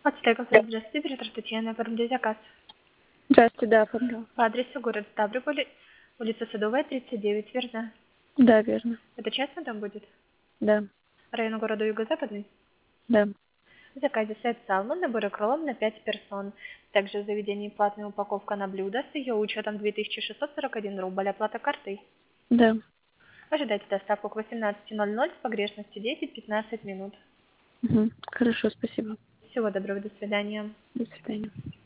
Отстойка, Да. здравствуйте, оператор Татьяна, оформляю заказ. Здравствуйте, да, оформляла. По адресу город Ставрополь, улица Садовая, 39, верно? Да, верно. Это частный дом будет? Да, Район города Юго-Западный? да. В заказе сет салмон, набор кролом на 5 персон. Также в заведении платная упаковка на блюдо с ее учетом 2641 рубль, оплата картой. Да. Ожидайте доставку к 18:00 с погрешностью 10-15 минут. Угу. Хорошо, спасибо. Всего доброго, до свидания. До свидания.